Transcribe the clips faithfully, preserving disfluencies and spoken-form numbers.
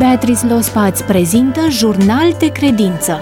Beatrice Lospa îți prezintă Jurnal de Credință.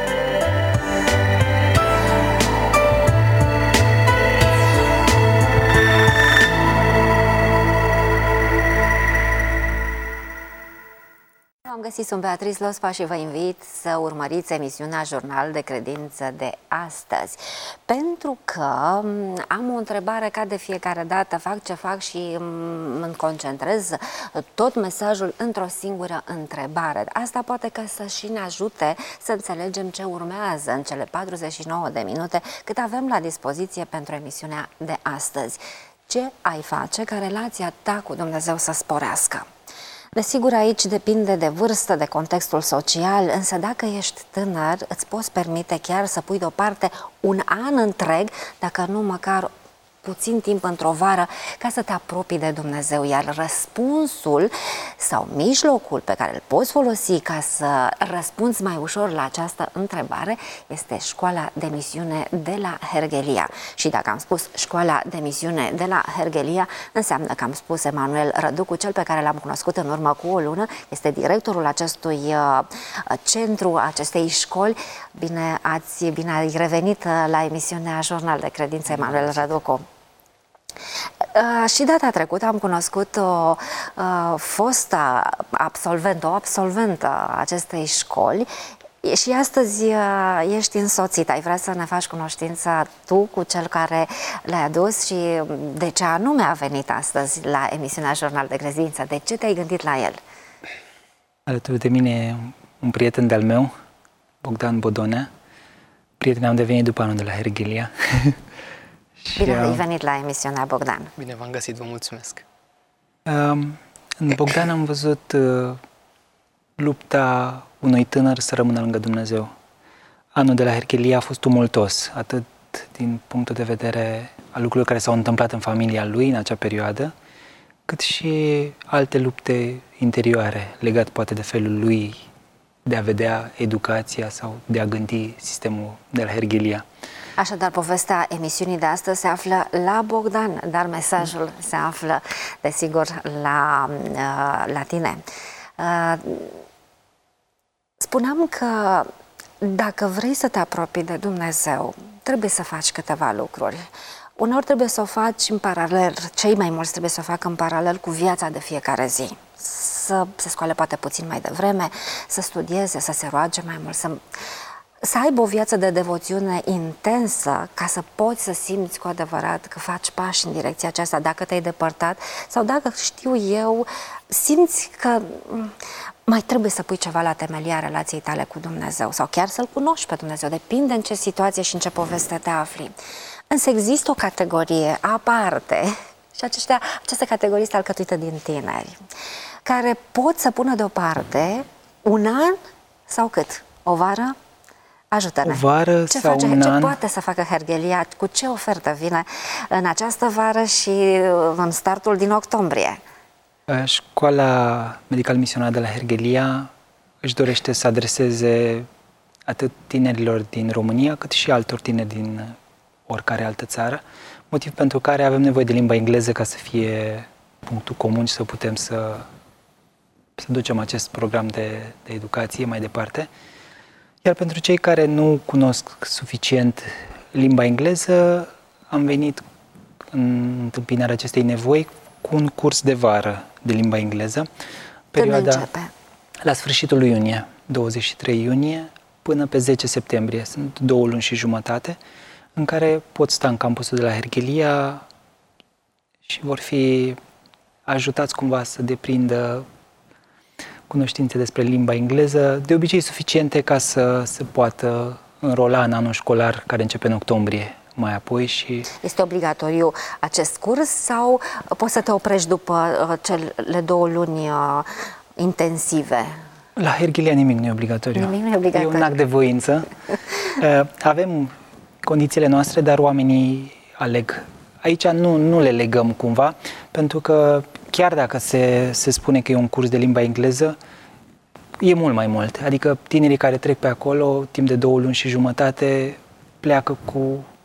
Am găsit, sunt Beatrice Lospa și vă invit să urmăriți emisiunea Jurnal de Credință de astăzi. Pentru că am o întrebare ca de fiecare dată, fac ce fac și îmi concentrez tot mesajul într-o singură întrebare. Asta poate că să și ne ajute să înțelegem ce urmează în cele patruzeci și nouă de minute cât avem la dispoziție pentru emisiunea de astăzi. Ce ai face ca relația ta cu Dumnezeu să sporească? Desigur, aici depinde de vârstă, de contextul social, însă dacă ești tânăr, îți poți permite chiar să pui deoparte un an întreg, dacă nu măcar puțin timp într-o vară, ca să te apropii de Dumnezeu, iar răspunsul sau mijlocul pe care îl poți folosi ca să răspunzi mai ușor la această întrebare este școala de misiune de la Herghelia. Și dacă am spus școala de misiune de la Herghelia, înseamnă că am spus Emanuel Răducu, cel pe care l-am cunoscut în urmă cu o lună, este directorul acestui uh, centru, acestei școli. Bine ați, bine ai revenit la emisiunea Jurnal de Credință, Emanuel Răducu. Uh, și data trecută am cunoscut o uh, fostă absolventă, o absolventă acestei școli și astăzi uh, ești însoțit. Ai vrea să ne faci cunoștință tu cu cel care l-ai adus și de ce anume a venit astăzi la emisiunea Jurnal de Credință? De ce te-ai gândit la el? Alături de mine un prieten de-al meu, Bogdan Bodonea. Prietenii am devenit după anul de la Herghelia. Bine ai venit la emisiunea, Bogdan. Bine v-am găsit, vă mulțumesc. În Bogdan am văzut uh, lupta unui tânăr să rămână lângă Dumnezeu. Anul de la Herghelia a fost tumultos, atât din punctul de vedere al lucrurilor care s-au întâmplat în familia lui în acea perioadă, cât și alte lupte interioare, legat poate de felul lui de a vedea educația sau de a gândi sistemul de la Herghelia. Așadar, povestea emisiunii de astăzi se află la Bogdan, dar mesajul se află, desigur, la, la tine. Spuneam că dacă vrei să te apropii de Dumnezeu, trebuie să faci câteva lucruri. Uneori trebuie să o faci în paralel, cei mai mulți trebuie să o facă în paralel cu viața de fiecare zi. Să se scoale poate puțin mai devreme, să studieze, să se roage mai mult, să... să aibă o viață de devoțiune intensă ca să poți să simți cu adevărat că faci pași în direcția aceasta, dacă te-ai depărtat sau dacă, știu eu, simți că mai trebuie să pui ceva la temelia relației tale cu Dumnezeu sau chiar să-L cunoști pe Dumnezeu, depinde în ce situație și în ce poveste te afli. Însă există o categorie aparte și aceștia, această categorie este alcătuită din tineri care pot să pună deoparte un an sau cât? O vară? Ajută-ne. O vară ce sau face, un ce an? poate să facă Herghelia? Cu ce ofertă vine în această vară și în startul din octombrie? Școala medical-misionară de la Herghelia își dorește să adreseze atât tinerilor din România, cât și altor tineri din oricare altă țară, motiv pentru care avem nevoie de limba engleză ca să fie punctul comun și să putem să, să ducem acest program de, de educație mai departe. Iar pentru cei care nu cunosc suficient limba engleză, am venit în întâmpinarea acestei nevoi cu un curs de vară de limba engleză. Perioada, când începe? La sfârșitul lui iunie, douăzeci și trei iunie, până pe zece septembrie. Sunt două luni și jumătate în care pot sta în campusul de la Herghelia și vor fi ajutați cumva să deprindă cunoștințe despre limba engleză, de obicei suficiente ca să se poată înrola în anul școlar care începe în octombrie mai apoi. Și este obligatoriu acest curs sau poți să te oprești după cele două luni intensive? La Herghelia nimic nu e obligatoriu. Nimic nu e obligatoriu. E un act de voință. Avem condițiile noastre, dar oamenii aleg. Aici nu, nu le legăm cumva, pentru că chiar dacă se, se spune că e un curs de limba engleză, e mult mai mult. Adică tinerii care trec pe acolo, timp de două luni și jumătate, pleacă cu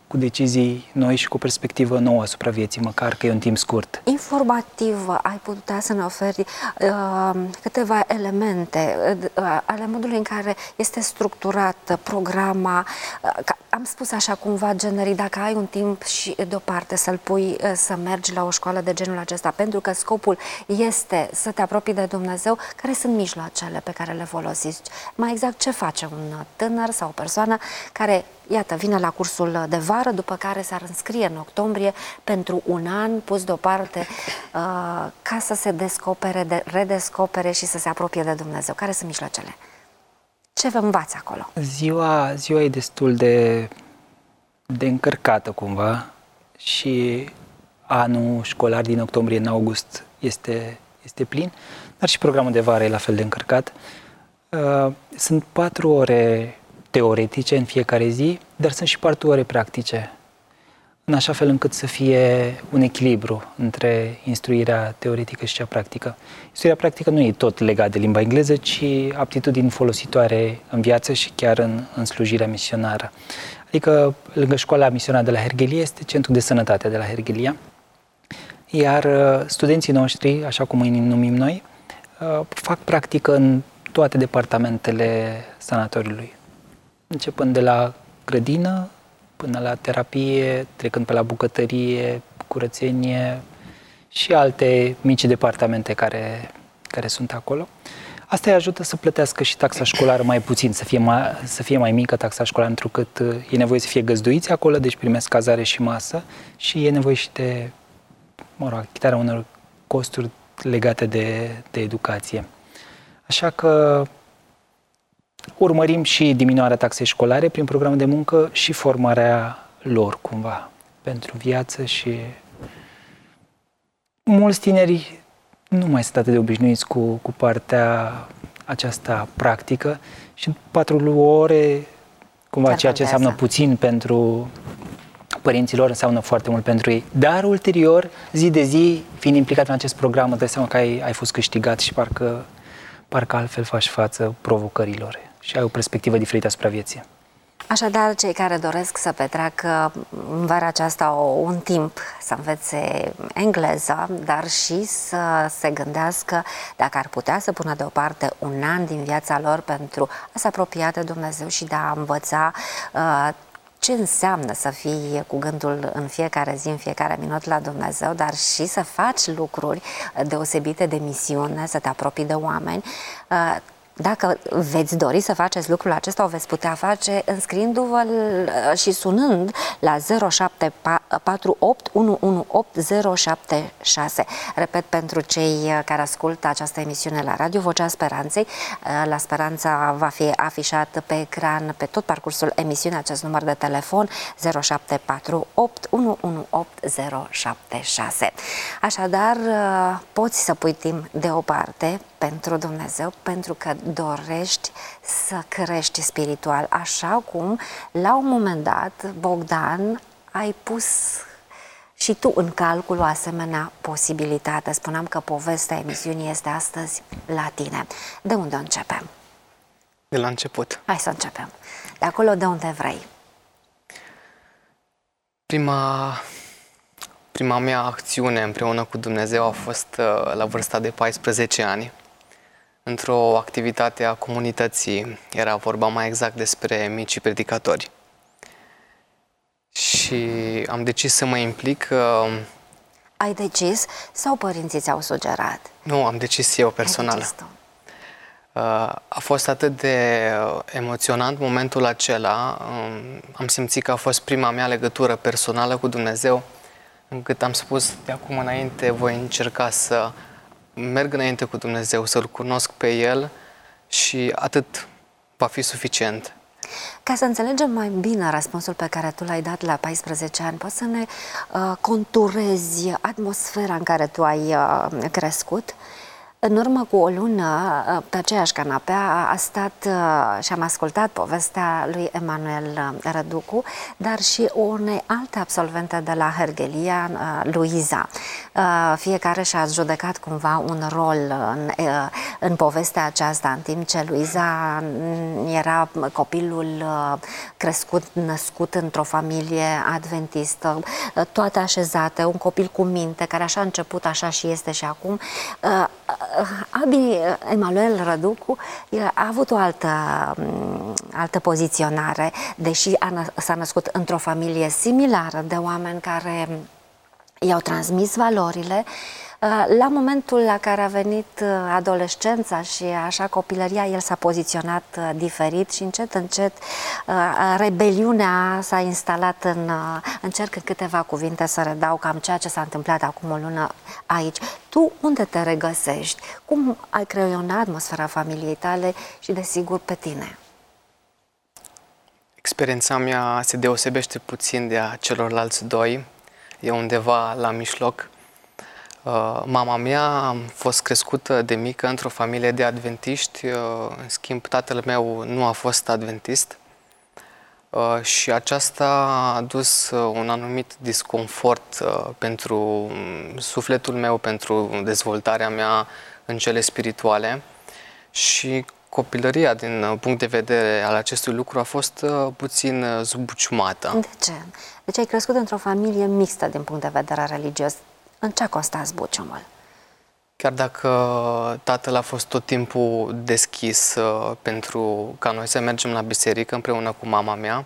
cu decizii noi și cu o perspectivă nouă asupra vieții, măcar că e un timp scurt. Informativ, ai putea să ne oferi uh, câteva elemente uh, ale modului în care este structurat programa, uh, am spus așa cumva generic, dacă ai un timp și deoparte să-l pui uh, să mergi la o școală de genul acesta, pentru că scopul este să te apropii de Dumnezeu, care sunt mijloacele pe care le folosiți? Mai exact, ce face un tânăr sau o persoană care, iată, vine la cursul de vară, după care s-ar înscrie în octombrie pentru un an pus deoparte uh, ca să se descopere, de, redescopere și să se apropie de Dumnezeu. Care sunt mijloacele? Ce vă învați acolo? Ziua, ziua e destul de, de încărcată cumva și anul școlar din octombrie în august este, este plin, dar și programul de vară e la fel de încărcat. Uh, sunt patru ore teoretice în fiecare zi, dar sunt și patru ore practice, în așa fel încât să fie un echilibru între instruirea teoretică și cea practică. Instruirea practică nu e tot legat de limba engleză, ci aptitudini folositoare în viață și chiar în, în slujirea misionară. Adică, lângă școala misionară de la Herghelia, este Centrul de Sănătate de la Herghelia, iar studenții noștri, așa cum îi numim noi, fac practică în toate departamentele sanatoriului, începând de la grădină până la terapie, trecând pe la bucătărie, curățenie și alte mici departamente care, care sunt acolo. Asta îi ajută să plătească și taxa școlară mai puțin, să fie mai, să fie mai mică taxa școlară, întrucât e nevoie să fie găzduiți acolo, deci primesc cazare și masă și e nevoie și de, mă rog, achitarea unor costuri legate de, de educație. Așa că urmărim și diminuarea taxei școlare prin programul de muncă și formarea lor, cumva, pentru viață și mulți tineri nu mai sunt atât de obișnuiți cu, cu partea aceasta practică și în patru ore, cumva, ceea ce înseamnă puțin pentru părinților, înseamnă foarte mult pentru ei. Dar ulterior, zi de zi, fiind implicat în acest program, îți dai seama că ai, ai fost câștigat și parcă, parcă altfel faci față provocărilor și ai o perspectivă diferită asupra vieții. Așadar, cei care doresc să petreacă în vara aceasta un timp, să învețe engleză, dar și să se gândească dacă ar putea să pună deoparte un an din viața lor pentru a se apropia de Dumnezeu și de a învăța uh, ce înseamnă să fii cu gândul în fiecare zi, în fiecare minut la Dumnezeu, dar și să faci lucruri deosebite de misiune, să te apropii de oameni. Uh, Dacă veți dori să faceți lucrul acesta, o veți putea face înscriindu-vă și sunând la zero șapte patru opt unu unu opt zero șapte șase. Repet, pentru cei care ascultă această emisiune la Radio Vocea Speranței, la Speranța va fi afișat pe ecran pe tot parcursul emisiunii acest număr de telefon zero șapte patru opt unu unu opt zero șapte șase. Așadar, poți să pui timp deoparte pentru Dumnezeu, pentru că dorești să crești spiritual, așa cum la un moment dat, Bogdan, ai pus și tu în calcul o asemenea posibilitate. Spuneam că povestea emisiunii este astăzi la tine. De unde începem? De la început. Hai să începem. De acolo de unde vrei. Prima, prima mea acțiune împreună cu Dumnezeu a fost la vârsta de paisprezece ani. Într-o activitate a comunității, era vorba mai exact despre micii predicatori. Și am decis să mă implic. Ai decis sau părinții ți-au sugerat? Nu, am decis eu personal. A fost atât de emoționant momentul acela, am simțit că a fost prima mea legătură personală cu Dumnezeu, încât am spus, de acum înainte voi încerca să merg înainte cu Dumnezeu, să-L cunosc pe El și atât va fi suficient. Ca să înțelegem mai bine răspunsul pe care tu l-ai dat la paisprezece ani, poți să ne uh, conturezi atmosfera în care tu ai uh, crescut? În urmă cu o lună, pe aceeași canapea, a stat și am ascultat povestea lui Emanuel Răducu, dar și unei alte absolvente de la Herghelia, Luiza. fiecare și-a judecat cumva un rol în, în povestea aceasta, în timp ce Luiza era copilul crescut, născut într-o familie adventistă, toate așezate, un copil cu minte, care așa a început, așa și este și acum. Abi Emanuel Răducu a avut o altă, altă poziționare, deși s-a născut într-o familie similară de oameni care i-au transmis valorile. La momentul la care a venit adolescența și așa copilăria, el s-a poziționat diferit și încet, încet rebeliunea s-a instalat în... Încerc în câteva cuvinte să redau cam ceea ce s-a întâmplat acum o lună aici. Tu unde te regăsești? Cum ai creionat atmosfera familiei tale și, desigur, pe tine? Experiența mea se deosebește puțin de a celorlalți doi. E undeva la mijloc. Uh, mama mea a fost crescută de mică într-o familie de adventiști, uh, în schimb tatăl meu nu a fost adventist uh, și aceasta a adus uh, un anumit disconfort uh, pentru sufletul meu, pentru dezvoltarea mea în cele spirituale și copilăria din punct de vedere al acestui lucru a fost uh, puțin uh, zbuciumată. De ce? Deci ai crescut într-o familie mixtă din punct de vedere religios. În ce a constat zbuciumul? Chiar dacă tatăl a fost tot timpul deschis uh, pentru ca noi să mergem la biserică împreună cu mama mea,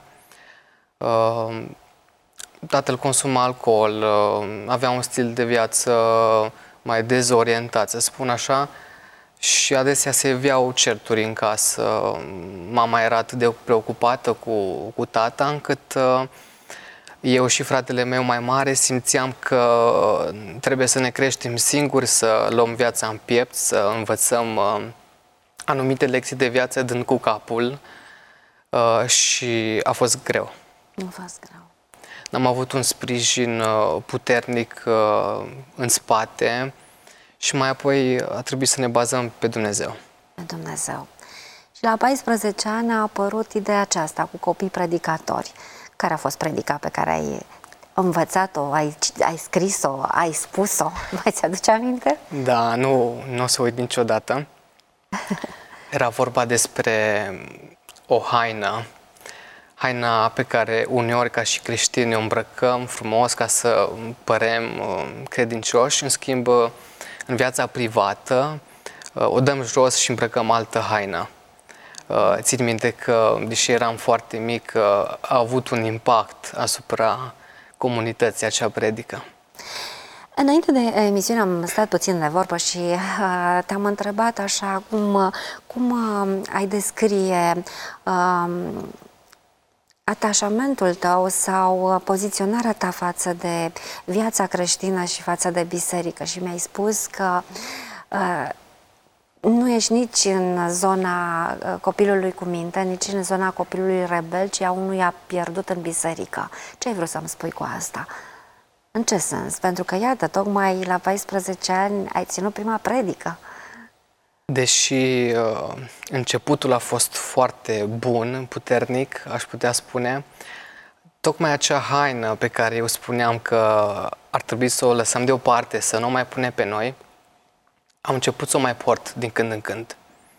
uh, tatăl consuma alcool, uh, avea un stil de viață mai dezorientat, să spun așa, și adesea se iveau certuri în casă. Mama era atât de preocupată cu, cu tata, încât uh, eu și fratele meu mai mare simțeam că trebuie să ne creștem singuri, să luăm viața în piept, să învățăm uh, anumite lecții de viață dând cu capul uh, și a fost greu. A fost greu. N-am avut un sprijin uh, puternic uh, în spate și mai apoi a trebuit să ne bazăm pe Dumnezeu. Pe Dumnezeu. Și la paisprezece ani a apărut ideea aceasta cu copii predicatori. Care a fost predica pe care ai învățat-o, ai, ai scris-o, ai spus-o? Mai ți-aduce aminte? Da, nu, nu o să uit niciodată. Era vorba despre o haină, haina pe care uneori ca și creștini o îmbrăcăm frumos ca să părem credincioși, în schimb în viața privată o dăm jos și îmbrăcăm altă haină. Țin minte că, deși eram foarte mic, a avut un impact asupra comunității acea predică. Înainte de emisiune am stat puțin de vorbă și uh, te-am întrebat așa cum, cum uh, ai descrie uh, atașamentul tău sau poziționarea ta față de viața creștină și față de biserică și mi-ai spus că uh, nu ești nici în zona copilului cu minte, nici în zona copilului rebel, ci a unuia pierdut în biserică. Ce ai vrut să-mi spui cu asta? În ce sens? Pentru că, iată, tocmai la paisprezece ani ai ținut prima predică. Deși uh, începutul a fost foarte bun, puternic, aș putea spune, tocmai acea haină pe care eu spuneam că ar trebui să o lăsăm deoparte, să nu o mai pune pe noi, am început să o mai port din când în când.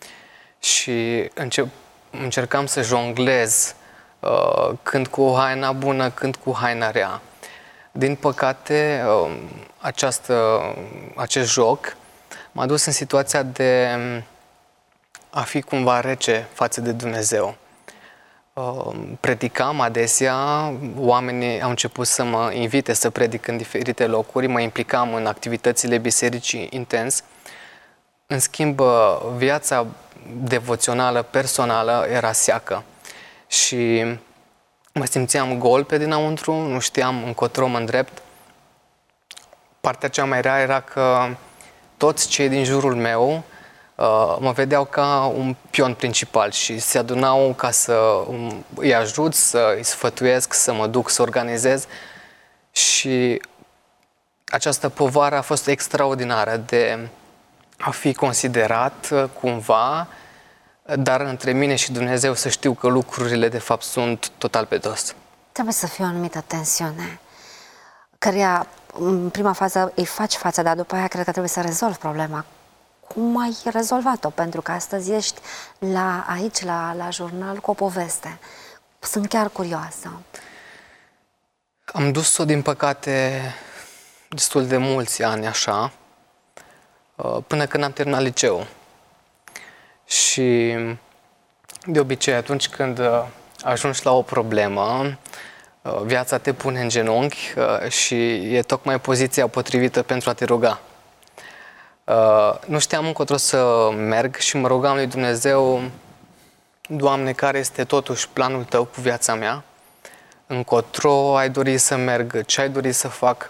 Și încep, încercam să jonglez uh, când cu haina bună, când cu haina rea. Din păcate, uh, această, acest joc m-a dus în situația de a fi cumva rece față de Dumnezeu. Uh, predicam adesea, oamenii au început să mă invite să predic în diferite locuri, mă implicam în activitățile bisericii intens. În schimb, viața devoțională, personală, era seacă și mă simțeam gol pe dinăuntru, nu știam încotro mă îndrept. Partea cea mai rea era că toți cei din jurul meu uh, mă vedeau ca un pion principal și se adunau ca să îi ajut, să îi sfătuiesc, să mă duc să organizez și această povară a fost extraordinară de a fi considerat cumva, dar între mine și Dumnezeu să știu că lucrurile de fapt sunt total pe dos. Trebuie să fie o anumită tensiune, căreia în prima fază îi faci față, dar după aia cred că trebuie să rezolvi problema. Cum ai rezolvat-o? Pentru că astăzi ești la, aici, la, la jurnal, cu o poveste. Sunt chiar curioasă. Am dus-o, din păcate, destul de mulți ani așa, până când am terminat liceu. Și de obicei, atunci când ajungi la o problemă, viața te pune în genunchi și e tocmai poziția potrivită pentru a te ruga. Nu știam încotro să merg și mă rugam lui Dumnezeu: Doamne, care este totuși planul Tău cu viața mea? Încotro ai dori să merg? Ce ai dori să fac?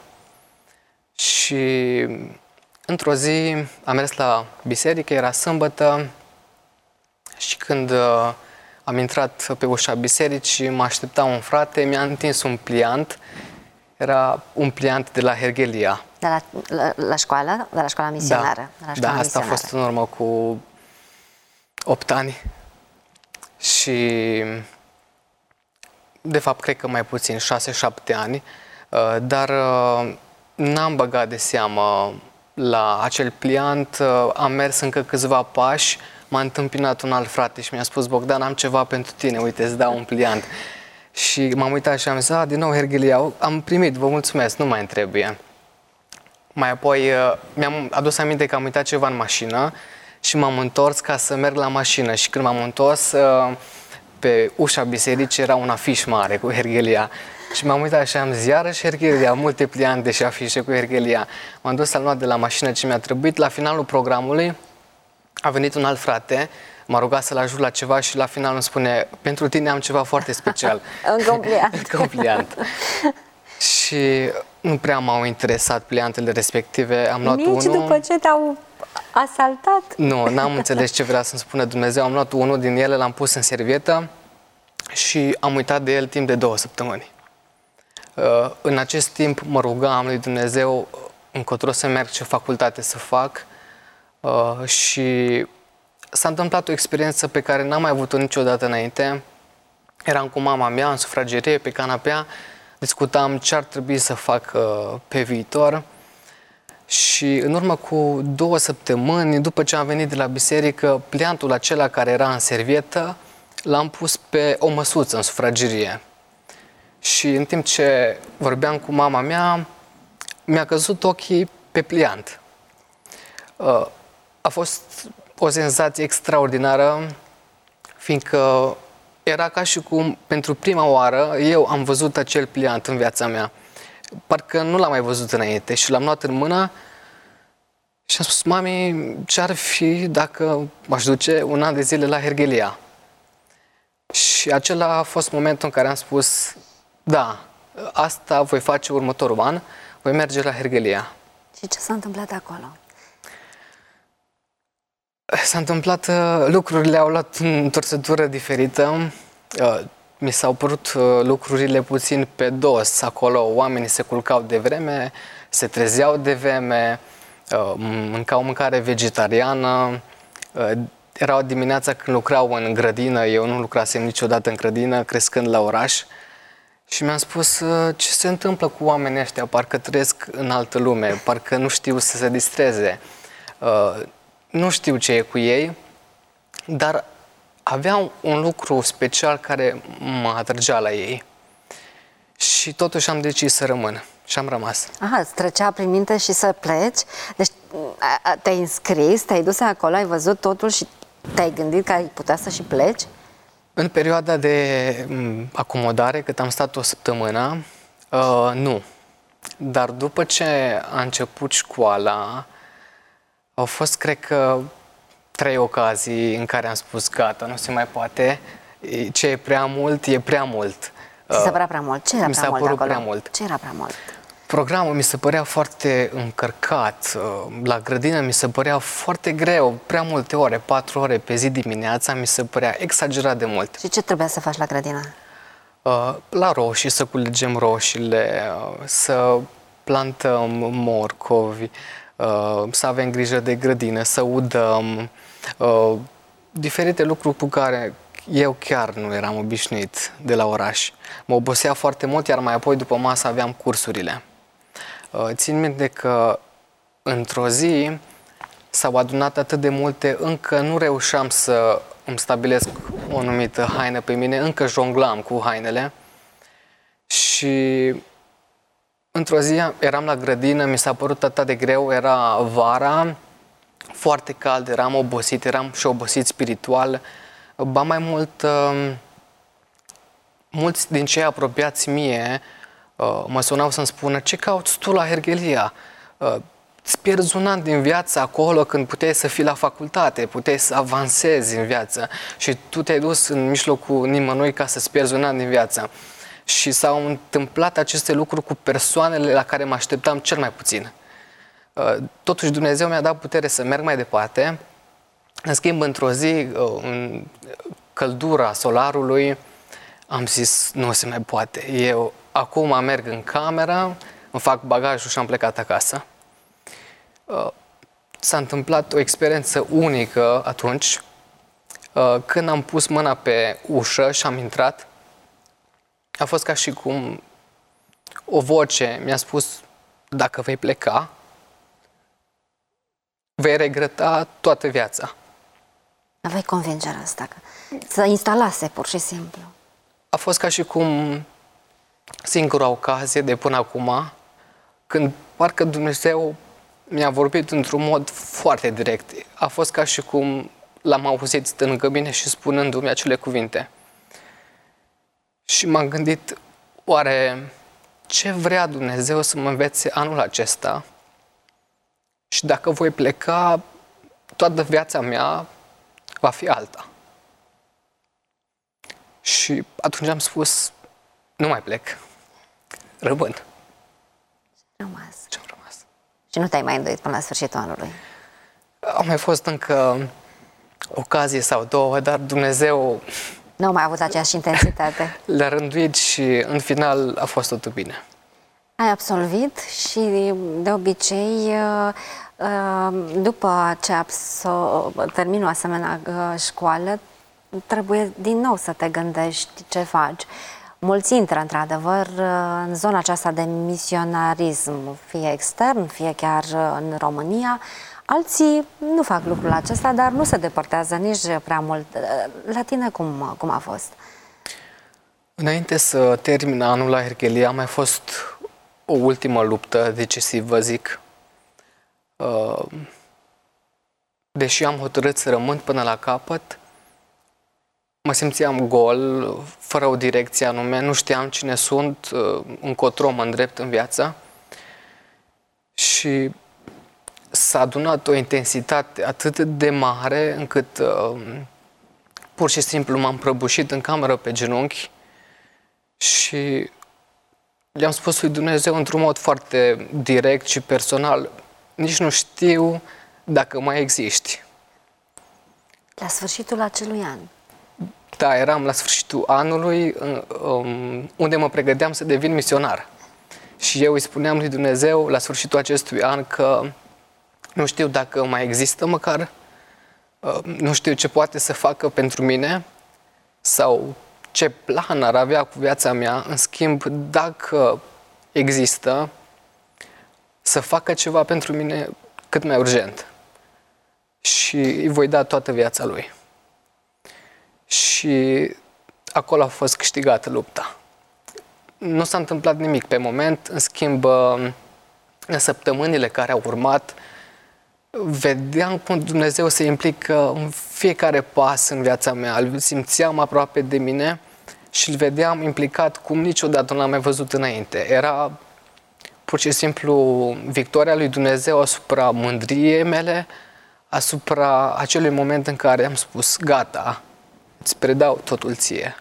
Și într-o zi am mers la biserică, era sâmbătă, și când uh, am intrat pe ușa bisericii, mă aștepta un frate, mi-a întins un pliant. Era un pliant de la Herghelia. De la, la, la școală? De la școala misionară? Da, de la școala da, asta misionară. a fost în urmă cu opt ani. Și de fapt, cred că mai puțin, șase șapte ani, dar n-am băgat de seamă la acel pliant. Am mers încă câțiva pași, m-a întâmpinat un alt frate și mi-a spus: Bogdan, am ceva pentru tine, uite, îți dau un pliant. Și m-am uitat și am zis: a, din nou Herghelia, am primit, vă mulțumesc, nu mai îmi trebuie. Mai apoi mi-am adus aminte că am uitat ceva în mașină și m-am întors ca să merg la mașină. Și când m-am întors, pe ușa bisericii era un afiș mare cu Herghelia. Și m-am uitat și am zis: iarăși Herghelia, multe pliante și afișe cu Herghelia. M-am dus să-l luat de la mașină ce mi-a trebuit. La finalul programului a venit un alt frate, m-a rugat să-l ajut la ceva și la final îmi spune: pentru tine am ceva foarte special. Încă un pliant. Încă un pliant. Și nu prea m-au interesat pliantele respective. Am luat Nici unul. după ce te-au asaltat? Nu, n-am înțeles ce vrea să-mi spună Dumnezeu. Am luat unul din ele, l-am pus în servietă și am uitat de el timp de două săptămâni. În acest timp mă rugam lui Dumnezeu încotro să merg, ce facultate să fac, și s-a întâmplat o experiență pe care n-am mai avut-o niciodată înainte. Eram cu mama mea în sufragerie, pe canapea, discutam ce ar trebui să fac pe viitor. Și în urmă cu două săptămâni, după ce am venit de la biserică, pliantul acela care era în servietă l-am pus pe o măsuță în sufragerie. Și în timp ce vorbeam cu mama mea, mi-a căzut ochii pe pliant. A fost o senzație extraordinară, fiindcă era ca și cum pentru prima oară eu am văzut acel pliant în viața mea. Parcă nu l-am mai văzut înainte și l-am luat în mână și am spus: mami, ce-ar fi dacă m-aș duce un an de zile la Herghelia? Și acela a fost momentul în care am spus: da, asta voi face următorul an, voi merge la Herghelia. Și ce s-a întâmplat acolo? S-a întâmplat, lucrurile au luat o întorsătură diferită. Mi s-au părut lucrurile puțin pe dos acolo. Oamenii se culcau de vreme, se trezeau de vreme, mâncau mâncare vegetariană. Era o dimineață când lucrau în grădină, eu nu lucrasem niciodată în grădină, crescând la oraș. Și mi-am spus: ce se întâmplă cu oamenii ăștia? Parcă trăiesc în altă lume, parcă nu știu să se distreze. Nu știu ce e cu ei, dar aveau un lucru special care mă atrăgea la ei. Și totuși am decis să rămân și am rămas. Aha, îți trecea prin minte și să pleci. Deci te-ai înscris, te-ai dus acolo, ai văzut totul și te-ai gândit că ai putea să și pleci? În perioada de acomodare, cât am stat o săptămână, uh, nu. Dar după ce a început școala, au fost, cred că, trei ocazii în care am spus: gata, nu se mai poate, ce e prea mult, e prea mult. Ți se părea prea mult? Ce era mi prea s-a mult părut acolo? prea mult. Ce era prea mult? Programul mi se părea foarte încărcat, la grădină mi se părea foarte greu, prea multe ore, patru ore pe zi dimineața, mi se părea exagerat de mult. Și ce trebuia să faci la grădină? La roșii, să culegem roșiile, să plantăm morcovi, să avem grijă de grădină, să udăm, diferite lucruri cu care eu chiar nu eram obișnuit de la oraș. Mă obosea foarte mult, iar mai apoi după masă aveam cursurile. Țin minte că într-o zi s-au adunat atât de multe, încă nu reușeam să îmi stabilesc o anumită haină pe mine, încă jonglam cu hainele și într-o zi eram la grădină, mi s-a părut atât de greu, era vara, foarte cald, eram obosit, eram și obosit spiritual, ba mai mult, mulți din cei apropiați mie mă sunau să-mi spună: ce cauți tu la Herghelia? Îți pierzi un an din viață acolo când puteai să fii la facultate, puteai să avansezi în viață și tu te-ai dus în mijlocul nimănui ca să-ți pierzi un an din viață. Și s-au întâmplat aceste lucruri cu persoanele la care mă așteptam cel mai puțin. Totuși Dumnezeu mi-a dat putere să merg mai departe. În schimb, într-o zi, în căldura solarului, am zis: nu se mai poate. Eu acum merg în cameră, îmi fac bagajul și am plecat acasă. S-a întâmplat o experiență unică atunci, când am pus mâna pe ușă și am intrat. A fost ca și cum o voce mi-a spus: dacă vei pleca, vei regreta toată viața. Aveai convingerea asta, că să instalase pur și simplu. A fost ca și cum singura ocazie de până acum, când parcă Dumnezeu mi-a vorbit într-un mod foarte direct. A fost ca și cum l-am auzit stând lângă mine și spunându-mi acele cuvinte. Și m-am gândit: oare ce vrea Dumnezeu să mă învețe anul acesta? Și dacă voi pleca, toată viața mea va fi alta. Și atunci am spus: nu mai plec, rămân. Rămas. Ce-am rămas. Și nu te-ai mai îndoit până la sfârșitul anului? Au mai fost încă ocazie sau două, dar Dumnezeu nu au mai avut aceeași intensitate. Le-a rânduit și în final a fost totul bine. Ai absolvit și de obicei după ce termin o asemenea școală trebuie din nou să te gândești ce faci. Mulți intră într-adevăr în zona aceasta de misionarism, fie extern, fie chiar în România. Alții nu fac lucrul acesta, dar nu se depărtează nici prea mult. La tine cum, cum a fost? Înainte să termin anul la Herghelia, a mai fost o ultimă luptă decisivă, zic. Deși am hotărât să rămân până la capăt, mă simțeam gol, fără o direcție anume, nu știam cine sunt, încotro mă îndrept în viață. Și s-a adunat o intensitate atât de mare încât uh, pur și simplu m-am prăbușit în cameră pe genunchi și i-am spus lui Dumnezeu într-un mod foarte direct și personal: nici nu știu dacă mai existi. La sfârșitul acelui an? Da, eram la sfârșitul anului, um, unde mă pregăteam să devin misionar. Și eu îi spuneam lui Dumnezeu la sfârșitul acestui an că nu știu dacă mai există măcar, nu știu ce poate să facă pentru mine sau ce plan ar avea cu viața mea. În schimb, dacă există, să facă ceva pentru mine cât mai urgent. Și îi voi da toată viața lui. Și acolo a fost câștigată lupta. Nu s-a întâmplat nimic pe moment, în schimb, în săptămânile care au urmat, vedeam cum Dumnezeu se implică în fiecare pas în viața mea. Îl simțeam aproape de mine și îl vedeam implicat cum niciodată nu l-am mai văzut înainte. Era pur și simplu victoria lui Dumnezeu asupra mândriei mele, asupra acelui moment în care am spus: gata, îți predau totul ție.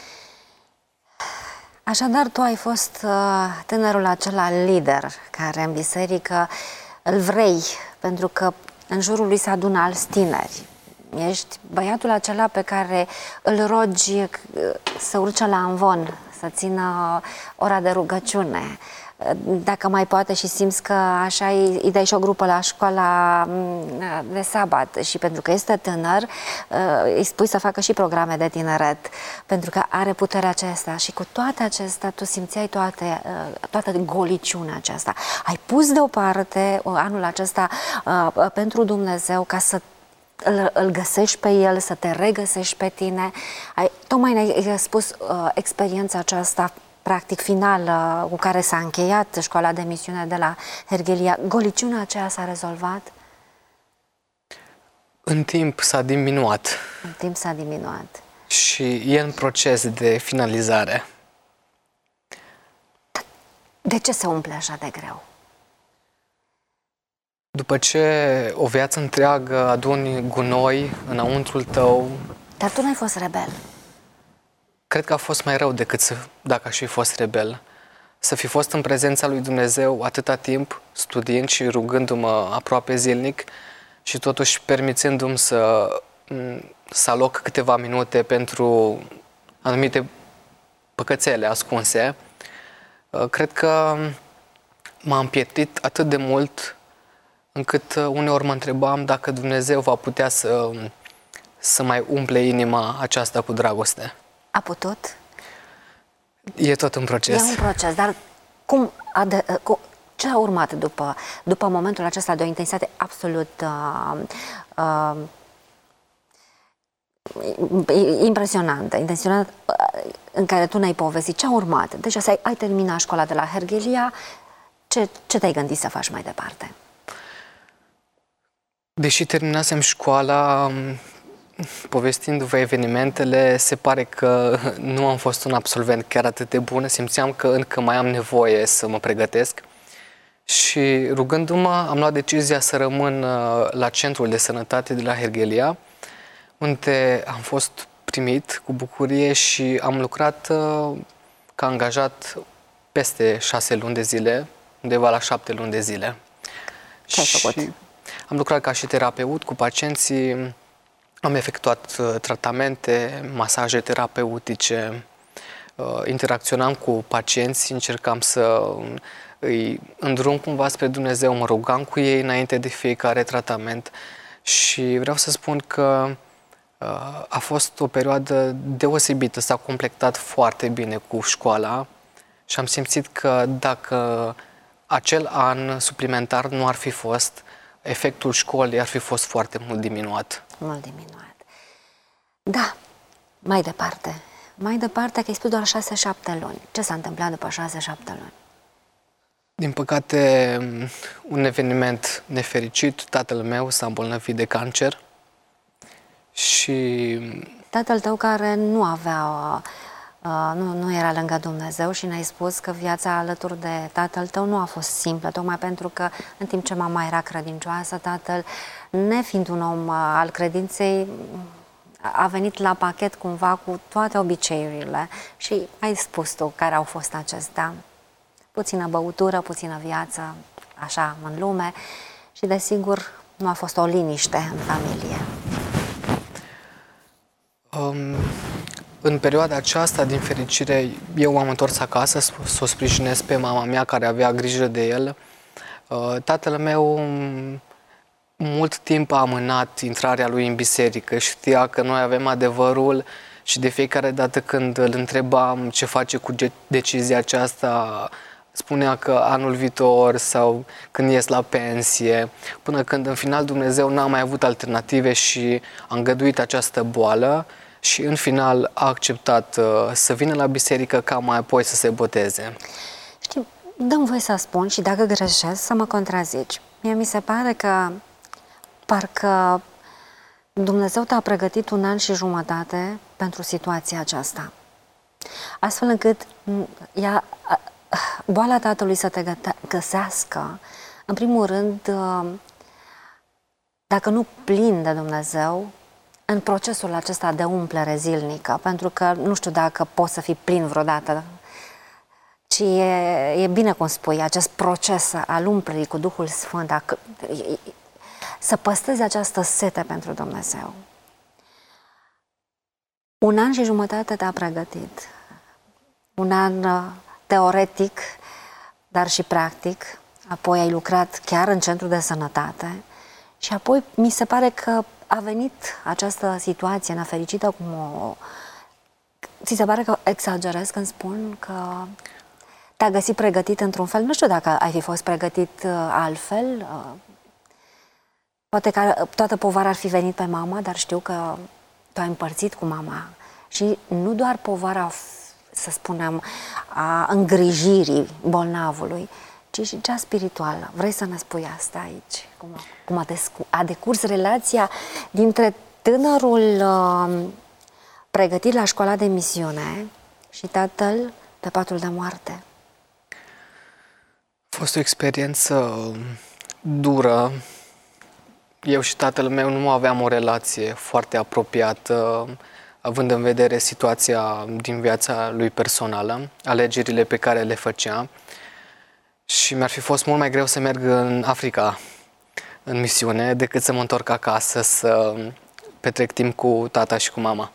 Așadar, tu ai fost uh, tânărul acela lider care în biserică îl vrei, pentru că în jurul lui se adună alți tineri. Ești băiatul acela pe care îl rogi să urce la amvon, să țină ora de rugăciune. dacă mai poate și simți că așa îi dai și o grupă la școala de sabat și pentru că este tânăr, îi spui să facă și programe de tineret, pentru că are puterea aceasta și cu toate acestea tu simțeai toate, toată goliciunea aceasta. Ai pus deoparte anul acesta pentru Dumnezeu ca să îl, îl găsești pe el, să te regăsești pe tine. Ai, tocmai ne-ai spus uh, experiența aceasta practic finală cu care s-a încheiat școala de misiune de la Herghelia. Goliciunea aceea s-a rezolvat? În timp s-a diminuat. În timp s-a diminuat. Și e în proces de finalizare. De ce se umple așa de greu? După ce o viață întreagă aduni gunoi înăuntrul tău... Dar tu n-ai fost rebel. Cred că a fost mai rău decât să, dacă aș fi fost rebel. Să fi fost în prezența lui Dumnezeu atâta timp, studiind și rugându-mă aproape zilnic și totuși permițându-mi să, să aloc câteva minute pentru anumite păcățele ascunse. Cred că m-a împietrit atât de mult încât uneori mă întrebam dacă Dumnezeu va putea să, să mai umple inima aceasta cu dragoste. A putut? E tot un proces. E un proces, dar cum a de, cu, ce a urmat după, după momentul acesta de o intensitate absolut uh, uh, impresionantă, intenționată, în care tu ne-ai povestit? Ce a urmat? Deci ai, ai terminat școala de la Herghelia, ce, ce te-ai gândit să faci mai departe? Deși terminasem școala, povestindu-vă evenimentele, se pare că nu am fost un absolvent chiar atât de bun. Simțeam că încă mai am nevoie să mă pregătesc și rugându-mă am luat decizia să rămân la Centrul de Sănătate de la Herghelia, unde am fost primit cu bucurie și am lucrat ca angajat peste șase luni de zile, undeva la șapte luni de zile. Ce ai făcut? Am lucrat ca și terapeut cu pacienții, am efectuat uh, tratamente, masaje terapeutice, uh, interacționam cu pacienți, încercam să îi îndrum cumva spre Dumnezeu, mă rugam cu ei înainte de fiecare tratament și vreau să spun că uh, a fost o perioadă deosebită, s-a completat foarte bine cu școala și am simțit că dacă acel an suplimentar nu ar fi fost, efectul școlii ar fi fost foarte mult diminuat. Mult diminuat. Da, mai departe. Mai departe, că ai spus doar șase șapte luni. Ce s-a întâmplat după șase șapte luni? Din păcate, un eveniment nefericit, tatăl meu s-a îmbolnăvit de cancer și... Tatăl tău care nu avea... Uh, nu, nu era lângă Dumnezeu și ne-ai spus că viața alături de tatăl tău nu a fost simplă, tocmai pentru că în timp ce mama era credincioasă, tatăl, nefiind un om uh, al credinței, a venit la pachet cumva cu toate obiceiurile și ai spus tu care au fost acestea. Puțină băutură, puțină viață, așa, în lume și desigur nu a fost o liniște în familie. Um... În perioada aceasta, din fericire, eu m-am întors acasă să o sprijinesc pe mama mea care avea grijă de el. Tatăl meu mult timp a amânat intrarea lui în biserică, știa că noi avem adevărul și de fiecare dată când îl întrebam ce face cu decizia aceasta, spunea că anul viitor sau când ies la pensie, până când în final Dumnezeu n-a mai avut alternative și a îngăduit această boală. Și în final a acceptat uh, să vină la biserică ca mai apoi să se boteze. Știi, dă-mi voie să spun și dacă greșesc să mă contrazici. Mie mi se pare că parcă Dumnezeu te-a pregătit un an și jumătate pentru situația aceasta. Astfel încât ea, boala tatălui să te găsească, în primul rând, dacă nu plin de Dumnezeu, în procesul acesta de umplere zilnică, pentru că nu știu dacă poți să fii plin vreodată, ci e, e bine cum spui, acest proces al umplerii cu Duhul Sfânt, dacă, să păstrezi această sete pentru Dumnezeu. Un an și jumătate te-a pregătit, un an teoretic, dar și practic. Apoi ai lucrat chiar în centru de sănătate și apoi mi se pare că a venit această situație nefericită cum o... Ți se pare că exagerez când spun că te-a găsit pregătit într-un fel? Nu știu dacă ai fi fost pregătit altfel. Poate că toată povara ar fi venit pe mama, dar știu că tu ai împărțit cu mama. Și nu doar povara, să spunem, a îngrijirii bolnavului, ci și cea spirituală. Vrei să ne spui asta aici? Cum a, cum a, descu, a decurs relația dintre tânărul uh, pregătit la școala de misiune și tatăl pe patul de moarte? A fost o experiență dură. Eu și tatăl meu nu aveam o relație foarte apropiată, având în vedere situația din viața lui personală, alegerile pe care le făcea. Și mi-ar fi fost mult mai greu să merg în Africa, în misiune, decât să mă întorc acasă, să petrec timp cu tata și cu mama.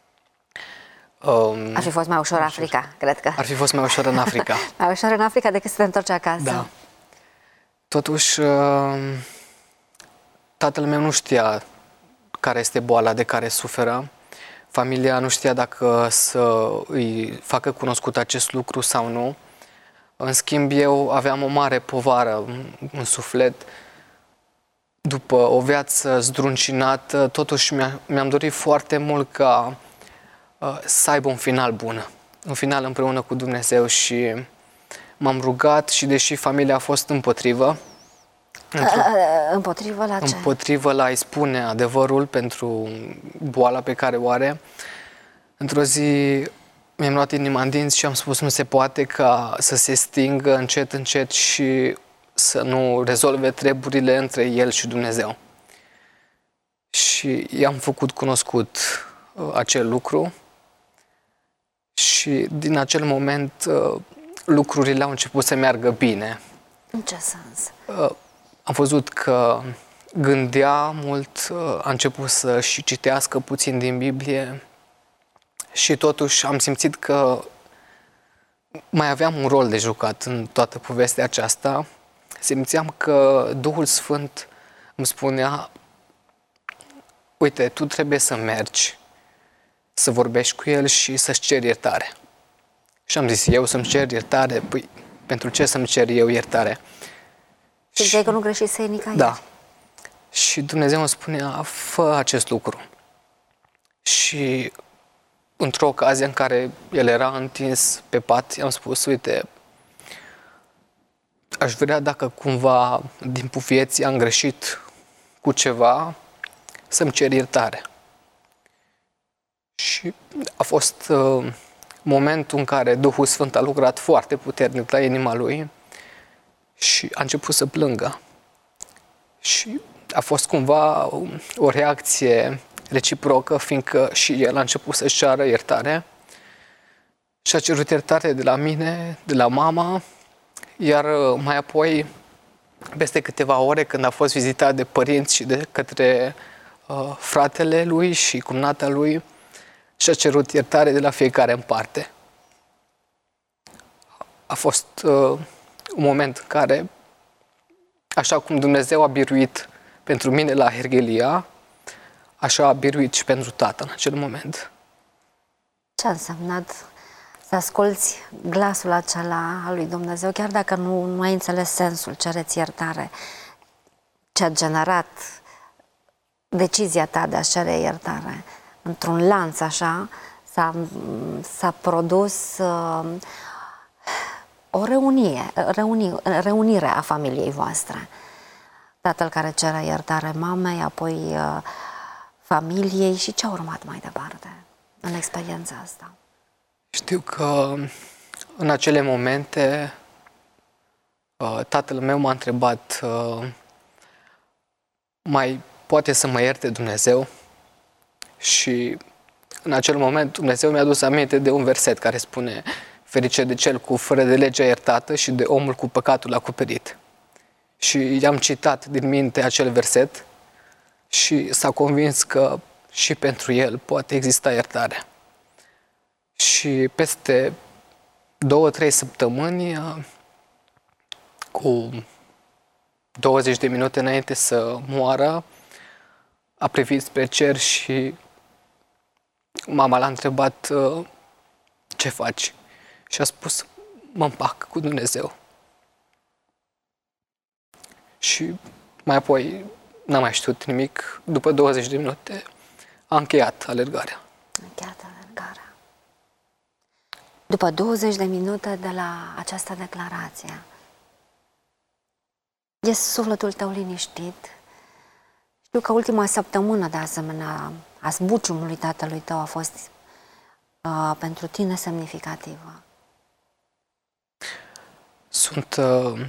Um, ar fi fost mai ușor Africa, cred că. Ar fi fost mai ușor în Africa. Mai ușor în Africa decât să te întorci acasă. Da. Totuși, tatăl meu nu știa care este boala de care suferă. Familia nu știa dacă să îi facă cunoscut acest lucru sau nu. În schimb, eu aveam o mare povară în suflet. După o viață zdruncinată, totuși mi-am dorit foarte mult ca uh, să aibă un final bun. Un final împreună cu Dumnezeu și m-am rugat și deși familia a fost împotrivă, împotrivă la ce? Împotrivă la a-i spune adevărul pentru boala pe care o are, într-o zi mi-am luat inima în dinți și am spus nu se poate ca să se stingă încet, încet și să nu rezolve treburile între el și Dumnezeu. Și i-am făcut cunoscut uh, acel lucru și din acel moment uh, lucrurile au început să meargă bine. În ce sens? Uh, am văzut că gândea mult, uh, a început să și citească puțin din Biblie și totuși am simțit că mai aveam un rol de jucat în toată povestea aceasta. Simțeam că Duhul Sfânt îmi spunea uite, tu trebuie să mergi, să vorbești cu el și să-ți ceri iertare. Și am zis, eu să-mi cer iertare? Păi, pentru ce să-mi cer eu iertare? Simțeai și... că nu greșise nicăieri. Da. Și Dumnezeu îmi spunea, fă acest lucru. Și într-o ocazie în care el era întins pe pat, i-am spus, uite, aș vrea dacă cumva din timpul vieții am greșit cu ceva, să-mi cer iertare. Și a fost uh, momentul în care Duhul Sfânt a lucrat foarte puternic la inima lui și a început să plângă. Și a fost cumva o reacție reciprocă, fiindcă și el a început să-și ceară iertare și a cerut iertare de la mine, de la mama, iar mai apoi, peste câteva ore, când a fost vizitat de părinți și de către uh, fratele lui și cumnata lui, și-a cerut iertare de la fiecare în parte. A fost uh, un moment în care, așa cum Dumnezeu a biruit pentru mine la Herghelia, așa a biruit și pentru tata în acel moment. Ce a însemnat să asculți glasul acela al lui Dumnezeu, chiar dacă nu, nu ai înțeles sensul, cereți iertare? Ce a generat decizia ta de a cere iertare? Într-un lanț așa s-a, s-a produs uh, o reunie, reuni, reunire a familiei voastre. Tatăl care cere iertare mamei, apoi uh, familiei și ce a urmat mai departe în experiența asta? Știu că în acele momente uh, tatăl meu m-a întrebat uh, mai poate să mă ierte Dumnezeu? Și în acel moment Dumnezeu mi-a adus aminte de un verset care spune ferice de cel cu fără de legea iertată și de omul cu păcatul acoperit. Și i-am citat din minte acel verset și s-a convins că și pentru el poate exista iertare. Și peste două, trei săptămâni cu douăzeci de minute înainte să moară, a privit spre cer și mama l-a întrebat ce faci? Și a spus, mă împac cu Dumnezeu. Și mai apoi n-am mai știut nimic. După douăzeci de minute a încheiat alergarea. A încheiat alergarea. După douăzeci de minute de la această declarație, e sufletul tău liniștit? Știu că ultima săptămână, de asemenea, a zbuciumului tatălui tău a fost uh, pentru tine semnificativă. Sunt uh,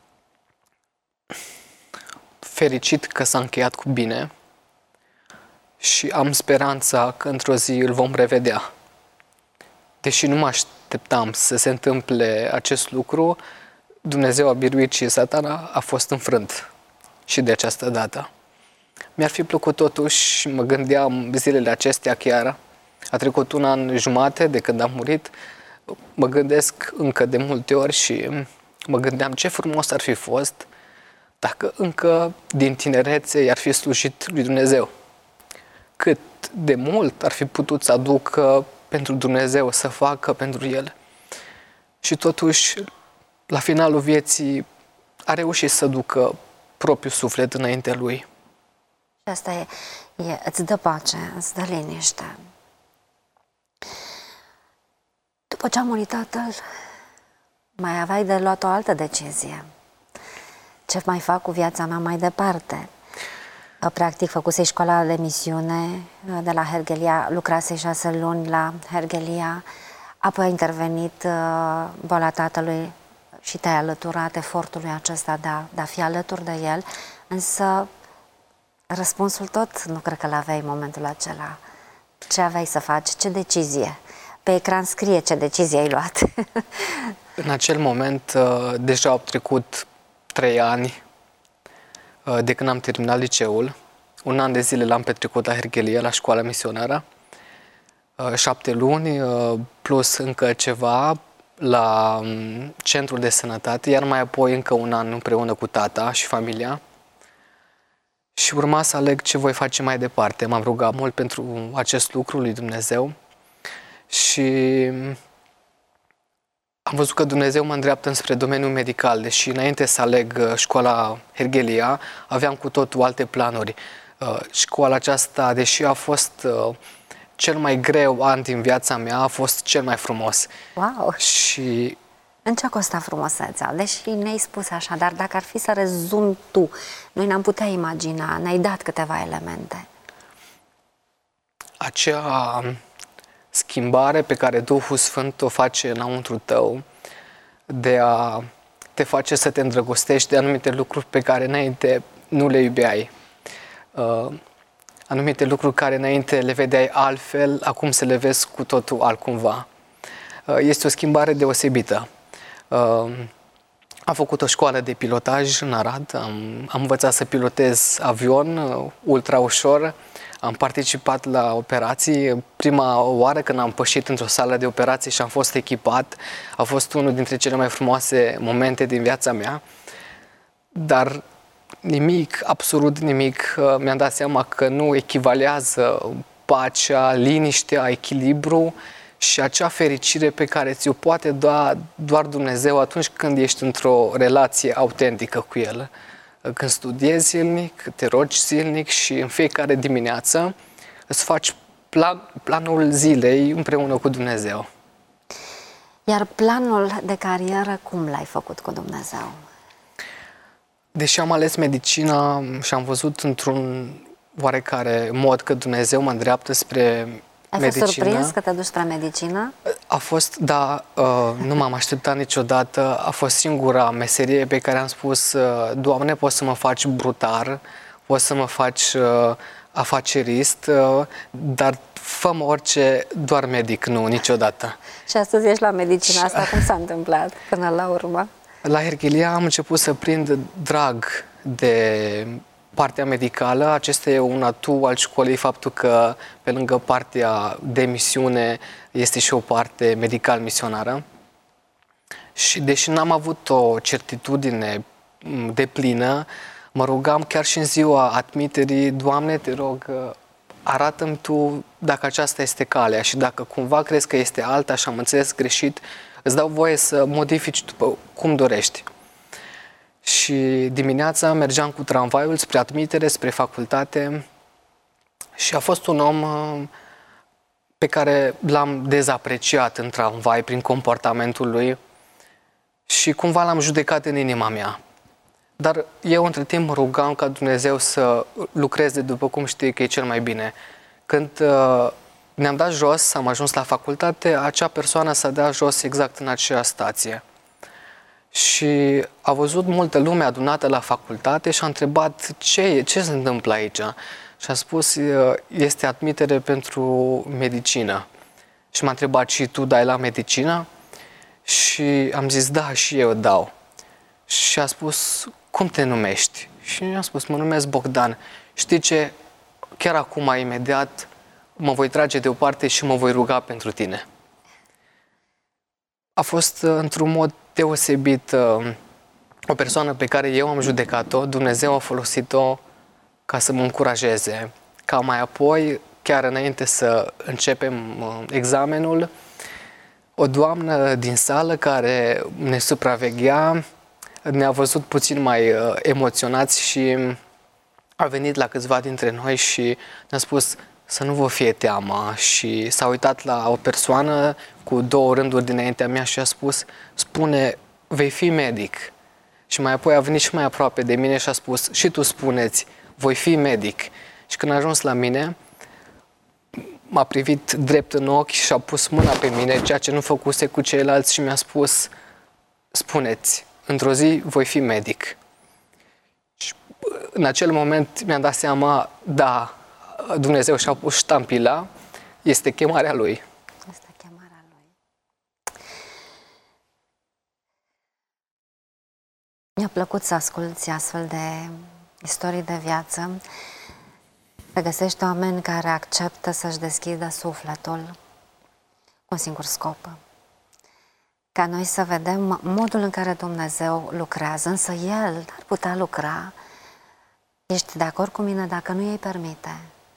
fericit că s-a încheiat cu bine și am speranța că într-o zi îl vom revedea. Deși nu mă așteptam să se întâmple acest lucru, Dumnezeu a biruit și Satana a fost înfrânt și de această dată. Mi-ar fi plăcut totuși, mă gândeam zilele acestea chiar, a trecut un an jumate de când am murit, mă gândesc încă de multe ori și mă gândeam ce frumos ar fi fost dacă încă din tinerețe i-ar fi slujit lui Dumnezeu. Cât de mult ar fi putut să aducă pentru Dumnezeu, să facă pentru El. Și totuși, la finalul vieții, a reușit să ducă propriul suflet înaintea Lui. Și asta e, e, îți dă pace, îți dă liniște. După ce a murit tatăl, mai aveai de luat o altă decizie. Ce mai fac cu viața mea mai departe? Practic, făcusei școala de misiune de la Hergelia, lucrasei șase luni la Hergelia, apoi a intervenit boala tatălui și te-ai alăturat efortului acesta de a, de a fi alături de el, însă răspunsul tot nu cred că l-aveai în momentul acela. Ce aveai să faci? Ce decizie? Pe ecran scrie ce decizie ai luat. În acel moment, deja au trecut trei ani de când am terminat liceul. Un an de zile l-am petrecut la Hergelia, la școala misionară. Șapte luni, plus încă ceva la centrul de sănătate, iar mai apoi încă un an împreună cu tata și familia. Și urma să aleg ce voi face mai departe. M-am rugat mult pentru acest lucru lui Dumnezeu și am văzut că Dumnezeu mă îndreaptă înspre domeniul medical, deși înainte să aleg școala Hergelia, aveam cu totul alte planuri. Școala aceasta, deși a fost cel mai greu an din viața mea, a fost cel mai frumos. Wow! Și în ce costa frumusețea? Deși ne-ai spus așa, dar dacă ar fi să rezumi tu, noi ne-am putea imagina, ne-ai dat câteva elemente. Acea schimbare pe care Duhul Sfânt o face înăuntru tău, de a te face să te îndrăgostești de anumite lucruri pe care înainte nu le iubeai. Uh, anumite lucruri care înainte le vedeai altfel, acum să le vezi cu totul altcumva. Uh, este o schimbare deosebită. Uh, am făcut o școală de pilotaj în Arad, am, am învățat să pilotez avion uh, ultra ușor, am participat la operații. Prima oară când am pășit într-o sală de operații și am fost echipat, a fost unul dintre cele mai frumoase momente din viața mea, dar nimic, absolut nimic, mi-am dat seama că nu echivalează pacea, liniștea, echilibru și acea fericire pe care ți-o poate da doar Dumnezeu atunci când ești într-o relație autentică cu El. Când studiezi zilnic, te rogi zilnic și în fiecare dimineață îți faci plan, planul zilei împreună cu Dumnezeu. Iar planul de carieră, cum l-ai făcut cu Dumnezeu? Deși am ales medicina și am văzut într-un oarecare mod că Dumnezeu mă îndreaptă spre Ai medicină. fost surprins că te duci spre medicină? A fost, da, nu m-am așteptat niciodată. A fost singura meserie pe care am spus, Doamne, poți să mă faci brutar, poți să mă faci afacerist, dar fă-mă orice, doar medic, nu, niciodată. Și astăzi ești la medicina asta, cum s-a întâmplat până la urmă? La Hergelia am început să prind drag de partea medicală. Acesta e un atu al școlii, faptul că pe lângă partea de misiune este și o parte medical-misionară. Și deși n-am avut o certitudine deplină, mă rugam chiar și în ziua admiterii, Doamne, te rog, arată-mi Tu dacă aceasta este calea și dacă cumva crezi că este alta și am înțeles greșit, îți dau voie să modifici după cum dorești. Și dimineața mergeam cu tramvaiul spre admitere, spre facultate și a fost un om pe care l-am dezapreciat în tramvai prin comportamentul lui și cumva l-am judecat în inima mea. Dar eu între timp mă rugam ca Dumnezeu să lucreze după cum știe că e cel mai bine. Când uh, ne-am dat jos, am ajuns la facultate, acea persoană s-a dat jos exact în acea stație. Și a văzut multă lume adunată la facultate și a întrebat ce, e, ce se întâmplă aici. Și a spus, este admitere pentru medicină. Și m-a întrebat, și tu dai la medicină? Și am zis, da, și eu dau. Și a spus, cum te numești? Și mi-a spus, mă numesc Bogdan. Știi ce? Chiar acum, imediat, mă voi trage deoparte și mă voi ruga pentru tine. A fost, într-un mod deosebit, o persoană pe care eu am judecat-o, Dumnezeu a folosit-o ca să mă încurajeze. Ca mai apoi, chiar înainte să începem examenul, o doamnă din sală care ne supraveghea ne-a văzut puțin mai emoționați și a venit la câțiva dintre noi și ne-a spus să nu vă fie teamă și s-a uitat la o persoană cu două rânduri dinaintea mea și a spus, spune, vei fi medic. Și mai apoi a venit și mai aproape de mine și a spus, și tu spuneți, voi fi medic. Și când a ajuns la mine, m-a privit drept în ochi și a pus mâna pe mine, ceea ce nu făcuse cu ceilalți și mi-a spus, spuneți, într-o zi voi fi medic. Și în acel moment mi-am dat seama, da, Dumnezeu și-a pus ștampila, este chemarea Lui. Este chemarea Lui. Mi-a plăcut să asculți astfel de istorii de viață. Să găsești oameni care acceptă să-și deschidă sufletul cu un singur scop. Ca noi să vedem modul în care Dumnezeu lucrează, însă El ar putea lucra. Ești de acord cu mine dacă nu i-ai permite?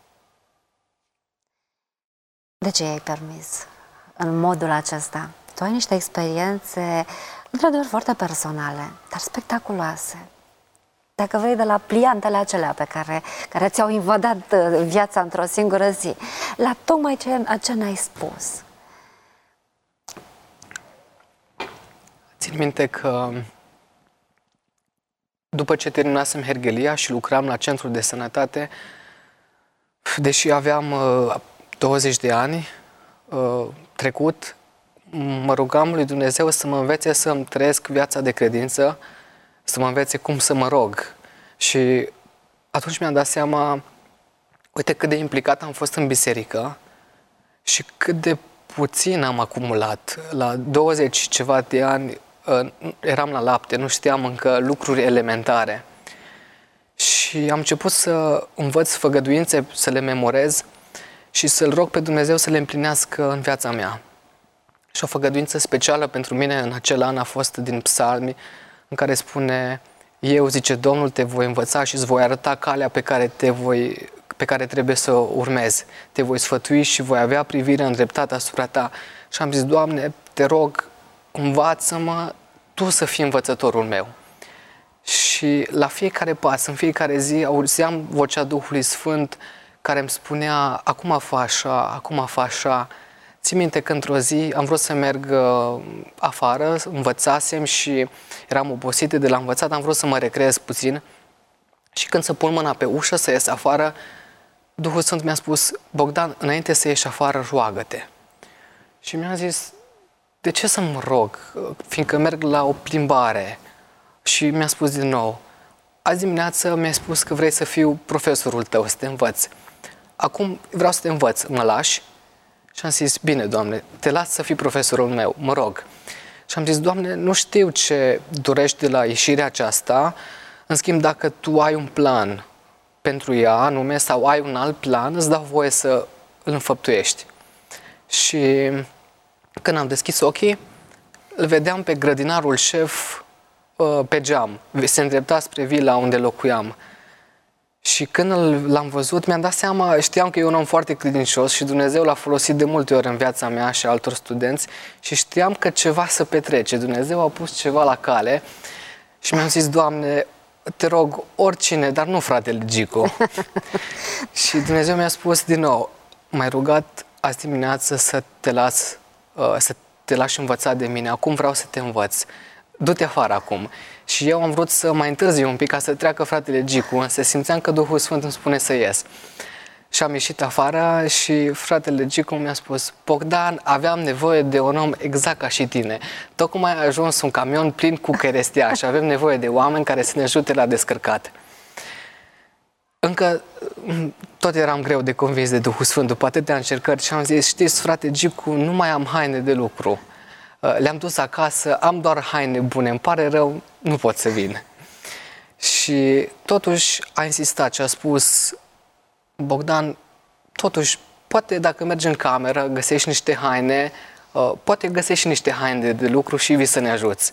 De ce i-ai permis în modul acesta? Tu ai niște experiențe, într-adevăr, foarte personale, dar spectaculoase. Dacă vrei, de la pliantele acelea pe care, care ți-au invadat viața într-o singură zi, la tocmai ce, ce ne-ai spus. Țin minte că după ce terminasem Herghelia și lucram la centrul de sănătate, deși aveam uh, douăzeci de ani uh, trecut, mă rugam lui Dumnezeu să mă învețe să-mi trăiesc viața de credință, să mă învețe cum să mă rog. Și atunci mi-am dat seama, uite cât de implicat am fost în biserică și cât de puțin am acumulat. La douăzeci ceva de ani eram la lapte, nu știam încă lucruri elementare. Și am început să învăț făgăduințe, să le memorez și să-L rog pe Dumnezeu să le împlinească în viața mea. Și o făgăduință specială pentru mine în acel an a fost din Psalmi, în care spune, eu, zice Domnul, te voi învăța și îți voi arăta calea pe care, te voi, pe care trebuie să o urmezi. Te voi sfătui și voi avea privirea îndreptată asupra ta. Și am zis, Doamne, te rog, învață-mă Tu să fii învățătorul meu. Și la fiecare pas, în fiecare zi, auzeam vocea Duhului Sfânt care îmi spunea, acum fă așa, acum fă așa. Țin minte că într-o zi am vrut să merg uh, afară, învățasem și eram obosită de la învățat, am vrut să mă recreez puțin și când să pun mâna pe ușă să ies afară, Duhul Sfânt mi-a spus, Bogdan, înainte să ieși afară, roagă-te. Și mi-a zis, de ce să mă rog? Fiindcă merg la o plimbare. Și mi-a spus din nou, azi dimineață mi-ai spus că vrei să fiu profesorul tău, să te învăț. Acum vreau să te învăț, mă lași? Și am zis, bine, Doamne, te las să fii profesorul meu, mă rog. Și am zis, Doamne, nu știu ce dorești de la ieșirea aceasta, în schimb, dacă Tu ai un plan pentru ea, anume, sau ai un alt plan, îți dau voie să îl înfăptuiești. Și când am deschis ochii, îl vedeam pe grădinarul șef pe geam, se îndrepta spre vila unde locuiam. Și când l-am văzut, mi-am dat seama, știam că e un om foarte credincios și Dumnezeu l-a folosit de multe ori în viața mea și altor studenți și știam că ceva să petrece. Dumnezeu a pus ceva la cale și mi-am zis, Doamne, te rog, oricine, dar nu fratele Gicu. Și Dumnezeu mi-a spus din nou, m-ai rugat azi dimineață să te las, să te lași învăța de mine, acum vreau să te învăț. Du-te afară acum. Și eu am vrut să mai întârzi un pic ca să treacă fratele Gicu, însă simțeam că Duhul Sfânt îmi spune să ies. Și am ieșit afară și fratele Gicu mi-a spus, Bogdan, aveam nevoie de un om exact ca și tine. Tocmai a ajuns un camion plin cu cherestea și avem nevoie de oameni care să ne ajute la descărcat. Încă tot eram greu de convins de Duhul Sfânt după atâtea încercări și am zis, știți, frate Gicu, nu mai am haine de lucru. Le-am dus acasă, am doar haine bune, îmi pare rău, nu pot să vin. Și totuși a insistat și a spus, Bogdan, totuși, poate dacă mergi în cameră, găsești niște haine, poate găsești niște haine de lucru și vii să ne ajuți.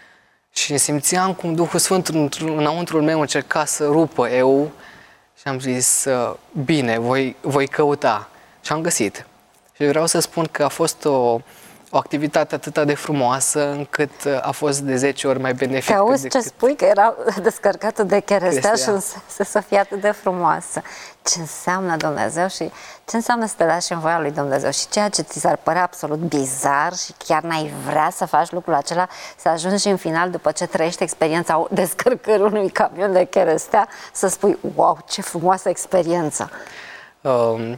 Și simțeam cum Duhul Sfânt înăuntrul meu încerca să rupă eu și am zis, bine, voi, voi căuta. Și am găsit. Și vreau să spun că a fost o o activitate atât de frumoasă încât a fost de zece ori mai benefică. Te auzi decât... ce spui, că era descărcată de cherestea și să, să fie atât de frumoasă. Ce înseamnă Dumnezeu și ce înseamnă să te lași în voia lui Dumnezeu și ceea ce ți s-ar părea absolut bizar și chiar n-ai vrea să faci lucrul acela, să ajungi în final, după ce trăiești experiența descărcării unui camion de cherestea, să spui, wow, ce frumoasă experiență! Um...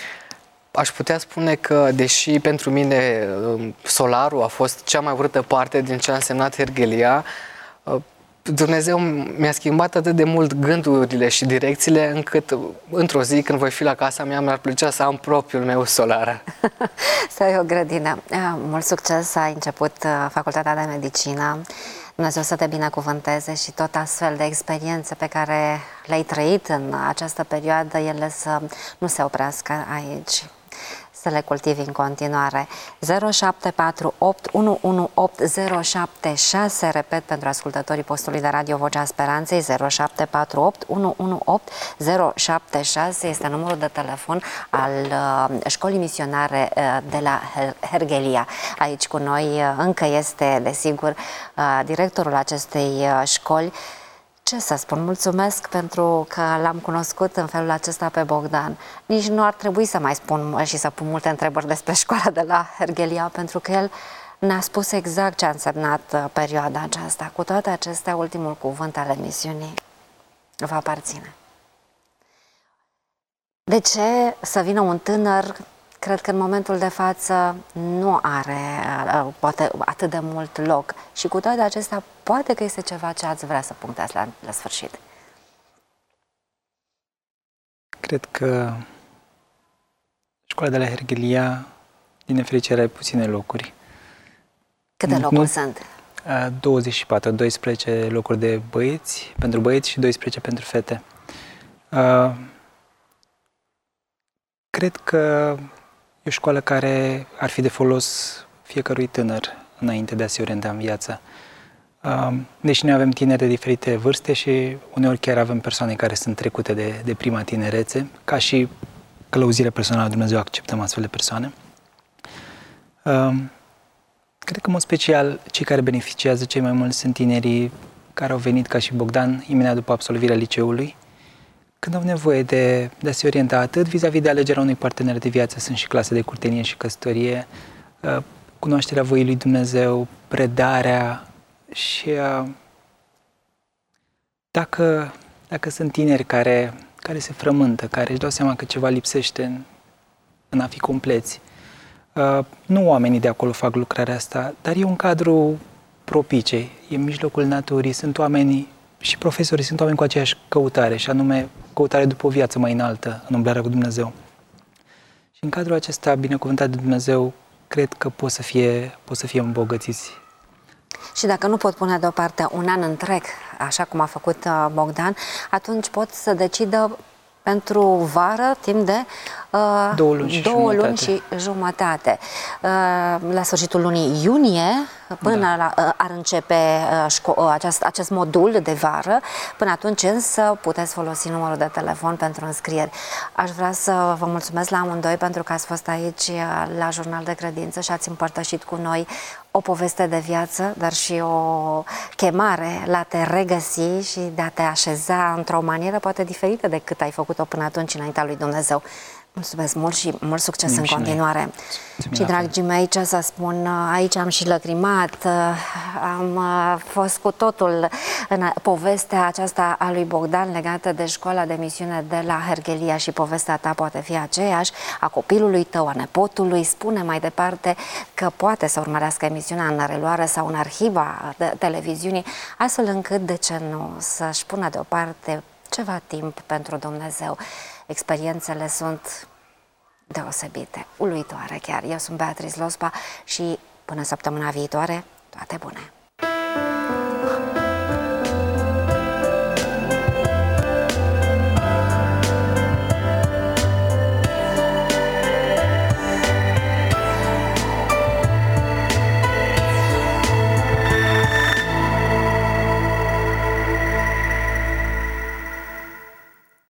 Aș putea spune că, deși pentru mine solarul a fost cea mai urâtă parte din ce a însemnat Herghelia, Dumnezeu mi-a schimbat atât de mult gândurile și direcțiile, încât într-o zi, când voi fi la casa mea, mi-ar plăcea să am propriul meu solar. Să ai o grădină. Mult succes, ai început facultatea de medicină. Dumnezeu să te binecuvânteze și tot astfel de experiențe pe care le-ai trăit în această perioadă, ele să nu se oprească aici, să le cultivi în continuare. zero șapte patru opt unu unu opt zero șapte șase, repet pentru ascultătorii postului de radio Vocea Speranței, zero șapte patru opt unu unu opt zero șapte șase este numărul de telefon al uh, școlii misionare uh, de la Herghelia. Aici cu noi uh, încă este, desigur, uh, directorul acestei uh, școli. Ce să spun, mulțumesc pentru că l-am cunoscut în felul acesta pe Bogdan. Nici nu ar trebui să mai spun și să pun multe întrebări despre școala de la Herghelia, pentru că el ne-a spus exact ce a însemnat perioada aceasta. Cu toate acestea, ultimul cuvânt al emisiunii vă aparține. De ce să vină un tânăr, cred că în momentul de față nu are poate atât de mult loc și cu toate acestea poate că este ceva ce ați vrea să punctați la, la sfârșit? Cred că școala de la Herghelia, din nefericire, are puține locuri. Câte locuri nu, sunt? douăzeci și patru, doisprezece locuri de băieți, pentru băieți și doisprezece pentru fete. Uh, cred că e o școală care ar fi de folos fiecărui tânăr înainte de a se orienta în viață. Deși noi avem tineri de diferite vârste și uneori chiar avem persoane care sunt trecute de, de prima tinerețe, ca și călăuzire personală a Dumnezeu acceptăm astfel de persoane. Cred că, în mod special, cei care beneficiază cei mai mult sunt tinerii care au venit ca și Bogdan imediat după absolvirea liceului, când au nevoie de, de a se orienta atât vis-a-vis de alegerea unui partener de viață, sunt și clase de curtenie și căsătorie, cunoașterea voii lui Dumnezeu, predarea și dacă, dacă sunt tineri care, care se frământă, care își dau seama că ceva lipsește în, în a fi compleți, nu oamenii de acolo fac lucrarea asta, dar e un cadru propice, e în mijlocul naturii, sunt oamenii și profesorii sunt oameni cu aceeași căutare, și anume căutare după o viață mai înaltă, în umblarea cu Dumnezeu. Și în cadrul acesta, binecuvântat de Dumnezeu, cred că pot să fie, pot să fie îmbogățiți. Și dacă nu pot pune deoparte un an întreg, așa cum a făcut Bogdan, atunci pot să decidă pentru vară, timp de uh, două luni și două jumătate. Luni și jumătate. Uh, la sfârșitul lunii iunie, până da. la, uh, ar începe uh, uh, acest, acest modul de vară. Până atunci însă puteți folosi numărul de telefon pentru înscrieri. Aș vrea să vă mulțumesc la amândoi pentru că ați fost aici uh, la Jurnal de Credință și ați împărtășit cu noi o poveste de viață, dar și o chemare la te regăsi și de a te așeza într-o manieră poate diferită decât ai făcut-o până atunci înaintea lui Dumnezeu. Mulțumesc mult și mult succes Mim în continuare. Și, dragii mei, ce să spun, aici am și lăcrimat, am fost cu totul în povestea aceasta a lui Bogdan legată de școala de misiune de la Herghelia și povestea ta poate fi aceeași, a copilului tău, a nepotului. Spune mai departe că poate să urmărească emisiunea în reluare sau în arhiva televiziunii, astfel încât, de ce nu, să-și pună deoparte ceva timp pentru Dumnezeu. Experiențele sunt deosebite, uluitoare chiar. Eu sunt Beatrice Lospa și până săptămâna viitoare, toate bune!